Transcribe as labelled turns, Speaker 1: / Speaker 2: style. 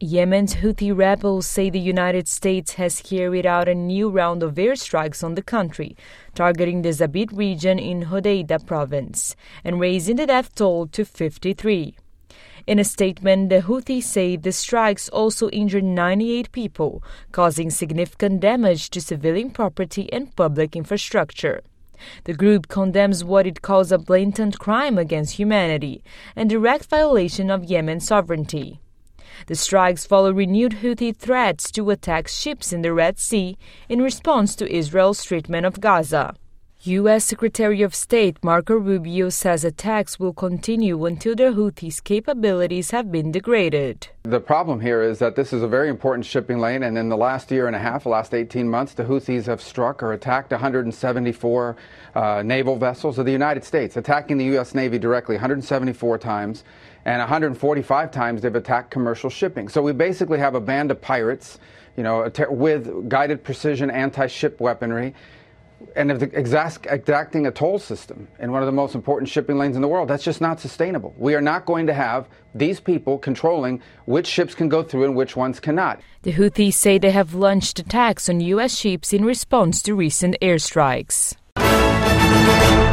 Speaker 1: Yemen's Houthi rebels say the United States has carried out a new round of airstrikes on the country, targeting the Zabit region in Hodeidah province, and raising the death toll to 53. In a statement, the Houthis say the strikes also injured 98 people, causing significant damage to civilian property and public infrastructure. The group condemns what it calls a blatant crime against humanity and direct violation of Yemen's sovereignty. The strikes follow renewed Houthi threats to attack ships in the Red Sea in response to Israel's treatment of Gaza. U.S. Secretary of State Marco Rubio says attacks will continue until the Houthis' capabilities have been degraded.
Speaker 2: The problem here is that this is a very important shipping lane, and in the last year and a half, the last 18 months, the Houthis have struck or attacked 174 naval vessels of the United States, attacking the U.S. Navy directly 174 times, and 145 times they've attacked commercial shipping. So we basically have a band of pirates, with guided precision anti-ship weaponry, and exacting a toll system in one of the most important shipping lanes in the world. That's just not sustainable. We are not going to have these people controlling which ships can go through and which ones cannot.
Speaker 1: The Houthis say they have launched attacks on U.S. ships in response to recent airstrikes.